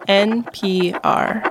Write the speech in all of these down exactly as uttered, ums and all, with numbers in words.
N P R.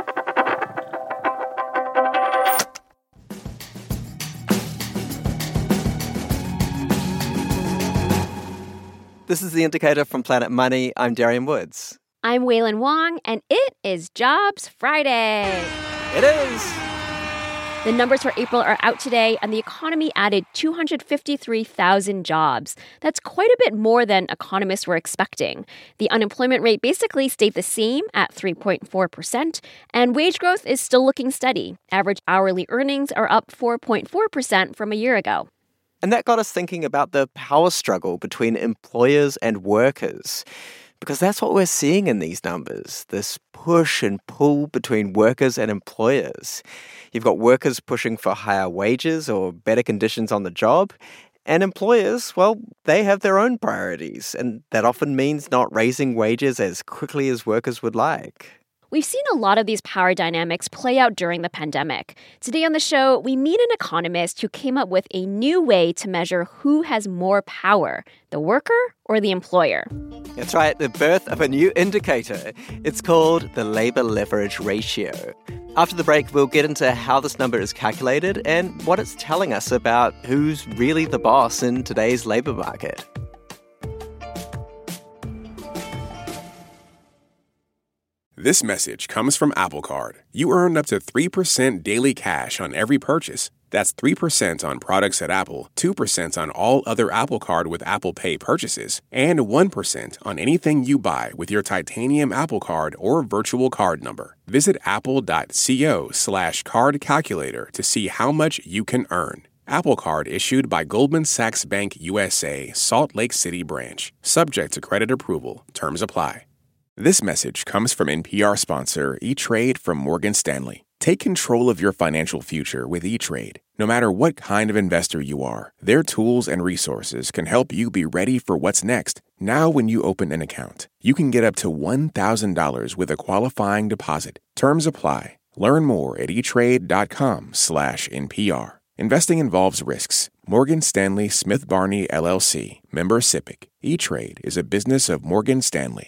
This is The Indicator from Planet Money. I'm Darian Woods. I'm Wailin Wong, and it is Jobs Friday. It is. The numbers for April are out today, and the economy added two hundred fifty-three thousand jobs. That's quite a bit more than economists were expecting. The unemployment rate basically stayed the same at three point four percent, and wage growth is still looking steady. Average hourly earnings are up four point four percent from a year ago. And that got us thinking about the power struggle between employers and workers. Because that's what we're seeing in these numbers, this push and pull between workers and employers. You've got workers pushing for higher wages or better conditions on the job, and employers, well, they have their own priorities, and that often means not raising wages as quickly as workers would like. We've seen a lot of these power dynamics play out during the pandemic. Today on the show, we meet an economist who came up with a new way to measure who has more power, the worker or the employer. That's right, the birth of a new indicator. It's called the labor leverage ratio. After the break, we'll get into how this number is calculated and what it's telling us about who's really the boss in today's labor market. This message comes from Apple Card. You earn up to three percent daily cash on every purchase. That's three percent on products at Apple, two percent on all other Apple Card with Apple Pay purchases, and one percent on anything you buy with your titanium Apple Card or virtual card number. Visit apple.co slash card calculator to see how much you can earn. Apple Card issued by Goldman Sachs Bank U S A, Salt Lake City branch. Subject to credit approval. Terms apply. This message comes from N P R sponsor E-Trade from Morgan Stanley. Take control of your financial future with E-Trade. No matter what kind of investor you are, their tools and resources can help you be ready for what's next. Now when you open an account, you can get up to one thousand dollars with a qualifying deposit. Terms apply. Learn more at etrade.com slash NPR. Investing involves risks. Morgan Stanley Smith Barney, L L C. Member SIPC. E-Trade is a business of Morgan Stanley.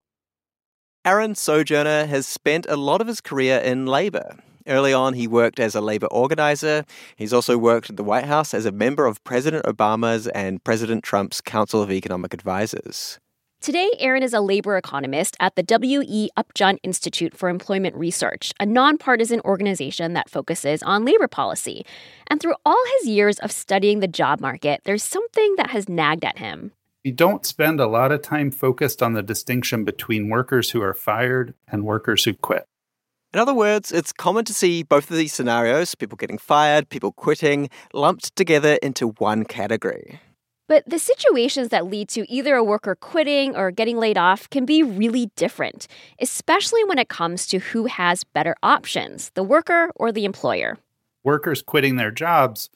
Aaron Sojourner has spent a lot of his career in labor. Early on, he worked as a labor organizer. He's also worked at the White House as a member of President Obama's and President Trump's Council of Economic Advisors. Today, Aaron is a labor economist at the W E Upjohn Institute for Employment Research, a nonpartisan organization that focuses on labor policy. And through all his years of studying the job market, there's something that has nagged at him. We don't spend a lot of time focused on the distinction between workers who are fired and workers who quit. In other words, it's common to see both of these scenarios, people getting fired, people quitting, lumped together into one category. But the situations that lead to either a worker quitting or getting laid off can be really different, especially when it comes to who has better options, the worker or the employer. Workers quitting their jobs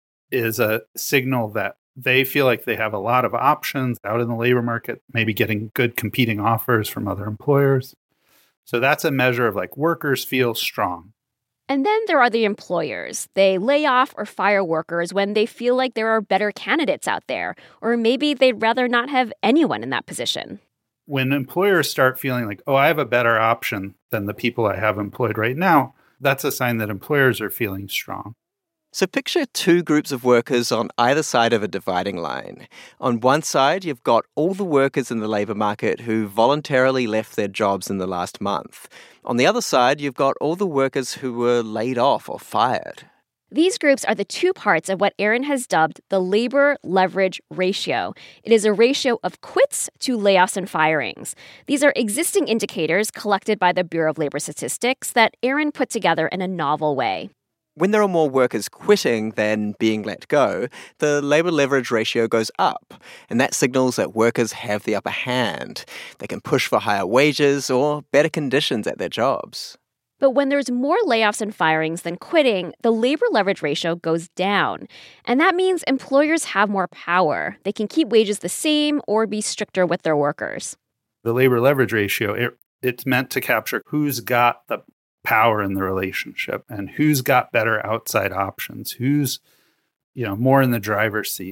is a signal that they feel like they have a lot of options out in the labor market, maybe getting good competing offers from other employers. So that's a measure of like workers feel strong. And then there are the employers. They lay off or fire workers when they feel like there are better candidates out there, or maybe they'd rather not have anyone in that position. When employers start feeling like, oh, I have a better option than the people I have employed right now, that's a sign that employers are feeling strong. So picture two groups of workers on either side of a dividing line. On one side, you've got all the workers in the labor market who voluntarily left their jobs in the last month. On the other side, you've got all the workers who were laid off or fired. These groups are the two parts of what Aaron has dubbed the labor leverage ratio. It is a ratio of quits to layoffs and firings. These are existing indicators collected by the Bureau of Labor Statistics that Aaron put together in a novel way. When there are more workers quitting than being let go, the labor leverage ratio goes up, and that signals that workers have the upper hand. They can push for higher wages or better conditions at their jobs. But when there's more layoffs and firings than quitting, the labor leverage ratio goes down. And that means employers have more power. They can keep wages the same or be stricter with their workers. The labor leverage ratio, it, it's meant to capture who's got the power in the relationship and who's got better outside options, who's, you know, more in the driver's seat.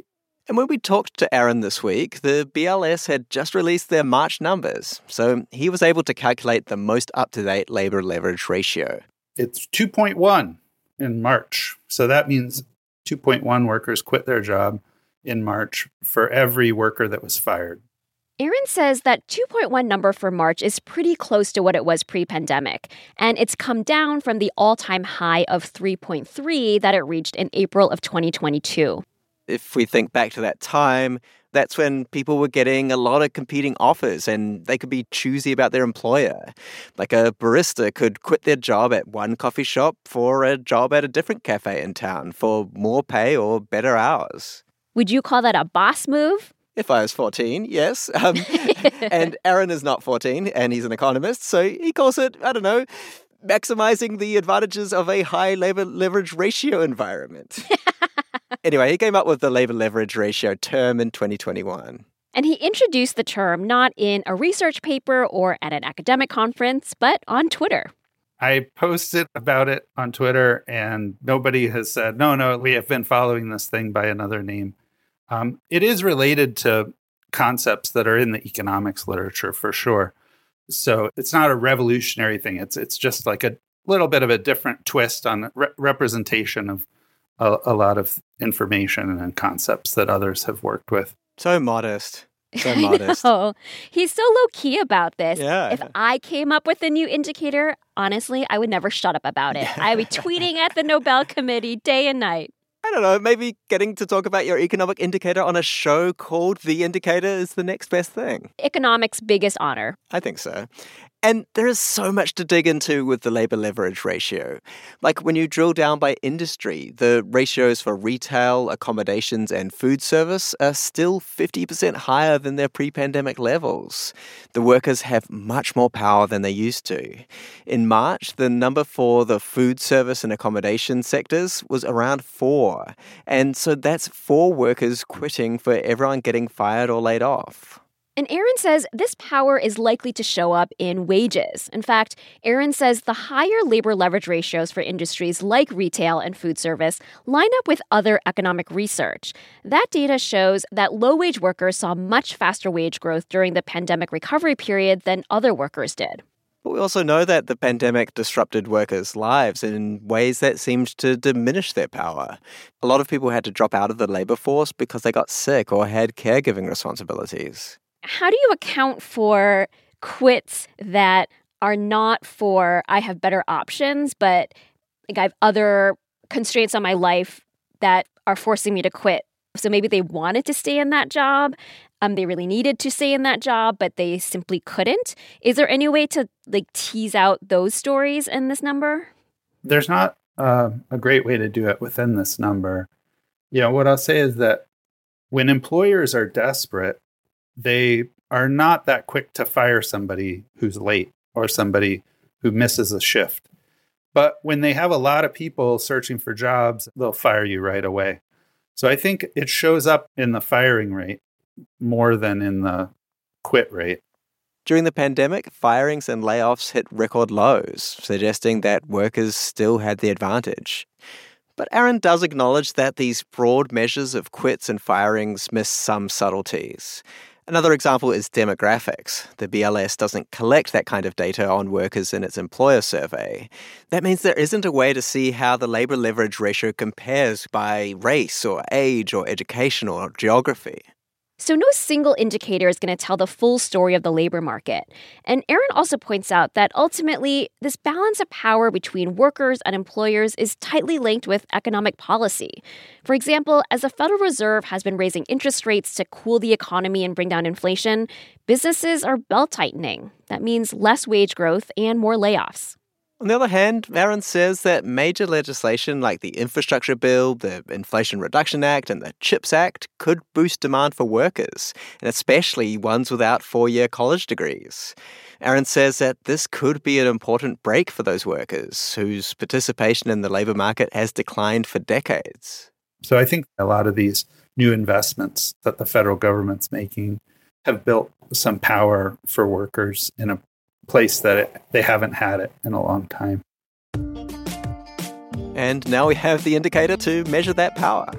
And when we talked to Aaron this week, the B L S had just released their March numbers, so he was able to calculate the most up-to-date labor leverage ratio. It's two point one in March. So that means two point one workers quit their job in March for every worker that was fired. Aaron says that two point one number for March is pretty close to what it was pre-pandemic, and it's come down from the all-time high of three point three that it reached in April of twenty twenty-two. If we think back to that time, that's when people were getting a lot of competing offers and they could be choosy about their employer. Like a barista could quit their job at one coffee shop for a job at a different cafe in town for more pay or better hours. Would you call that a boss move? If I was fourteen, yes. Um, and Aaron is not fourteen, and he's an economist, so he calls it, I don't know, maximizing the advantages of a high labor leverage ratio environment. Anyway, he came up with the labor leverage ratio term in twenty twenty-one. And he introduced the term not in a research paper or at an academic conference, but on Twitter. I posted about it on Twitter, and nobody has said, no, no, we have been following this thing by another name. Um, it is related to concepts that are in the economics literature for sure. So it's not a revolutionary thing. It's it's just like a little bit of a different twist on re- representation of a, a lot of information and concepts that others have worked with. So modest. So modest. I know. He's so low-key about this. Yeah. If I came up with a new indicator, honestly, I would never shut up about it. I would be tweeting at the Nobel Committee day and night. I don't know, maybe getting to talk about your economic indicator on a show called The Indicator is the next best thing. Economics' biggest honor. I think so. And there is so much to dig into with the labor leverage ratio. Like when you drill down by industry, the ratios for retail, accommodations, and food service are still fifty percent higher than their pre-pandemic levels. The workers have much more power than they used to. In March, the number for the food service and accommodation sectors was around four. And so that's four workers quitting for everyone getting fired or laid off. And Aaron says this power is likely to show up in wages. In fact, Aaron says the higher labor leverage ratios for industries like retail and food service line up with other economic research. That data shows that low-wage workers saw much faster wage growth during the pandemic recovery period than other workers did. But we also know that the pandemic disrupted workers' lives in ways that seemed to diminish their power. A lot of people had to drop out of the labor force because they got sick or had caregiving responsibilities. How do you account for quits that are not for I have better options, but like I have other constraints on my life that are forcing me to quit? So maybe they wanted to stay in that job. Um, they really needed to stay in that job, but they simply couldn't. Is there any way to like tease out those stories in this number? There's not uh, a great way to do it within this number. You know, what I'll say is that when employers are desperate, they are not that quick to fire somebody who's late or somebody who misses a shift. But when they have a lot of people searching for jobs, they'll fire you right away. So I think it shows up in the firing rate more than in the quit rate. During the pandemic, firings and layoffs hit record lows, suggesting that workers still had the advantage. But Aaron does acknowledge that these broad measures of quits and firings miss some subtleties. Another example is demographics. The B L S doesn't collect that kind of data on workers in its employer survey. That means there isn't a way to see how the labor leverage ratio compares by race or age or education or geography. So no single indicator is going to tell the full story of the labor market. And Aaron also points out that ultimately, this balance of power between workers and employers is tightly linked with economic policy. For example, as the Federal Reserve has been raising interest rates to cool the economy and bring down inflation, businesses are belt-tightening. That means less wage growth and more layoffs. On the other hand, Aaron says that major legislation like the Infrastructure Bill, the Inflation Reduction Act, and the CHIPS Act could boost demand for workers, and especially ones without four-year college degrees. Aaron says that this could be an important break for those workers whose participation in the labor market has declined for decades. So I think a lot of these new investments that the federal government's making have built some power for workers in a place that it, they haven't had it in a long time. And now we have the indicator to measure that power.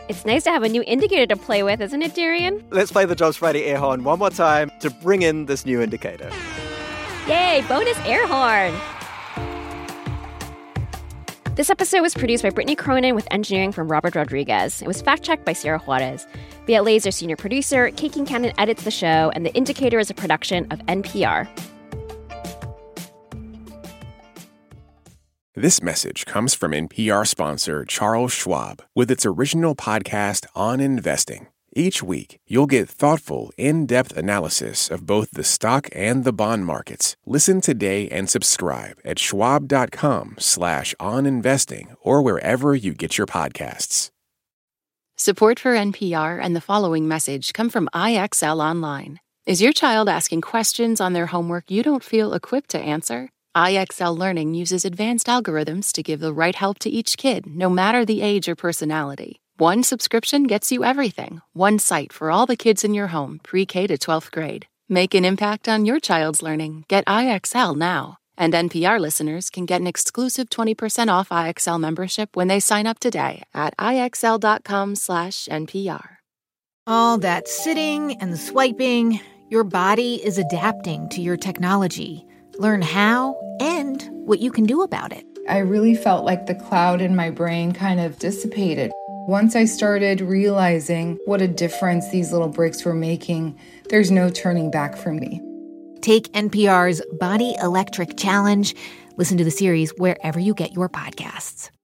It's nice to have a new indicator to play with, isn't it, Darian? Let's play the Jobs Friday air horn one more time to bring in this new indicator. Yay, bonus air horn! This episode was produced by Brittany Cronin with engineering from Robert Rodriguez. It was fact-checked by Sarah Juarez. Viet Le is our senior producer, Kate Kincannon edits the show, and The Indicator is a production of N P R. This message comes from N P R sponsor Charles Schwab with its original podcast on investing. Each week, you'll get thoughtful, in-depth analysis of both the stock and the bond markets. Listen today and subscribe at schwab.com slash on investing or wherever you get your podcasts. Support for N P R and the following message come from I X L Online. Is your child asking questions on their homework you don't feel equipped to answer? I X L Learning uses advanced algorithms to give the right help to each kid, no matter the age or personality. One subscription gets you everything. One site for all the kids in your home, pre-K to twelfth grade. Make an impact on your child's learning. Get I X L now. And N P R listeners can get an exclusive twenty percent off I X L membership when they sign up today at IXL.com slash NPR. All that sitting and swiping, your body is adapting to your technology. Learn how and what you can do about it. I really felt like the cloud in my brain kind of dissipated. Once I started realizing what a difference these little breaks were making, there's no turning back for me. Take N P R's Body Electric Challenge. Listen to the series wherever you get your podcasts.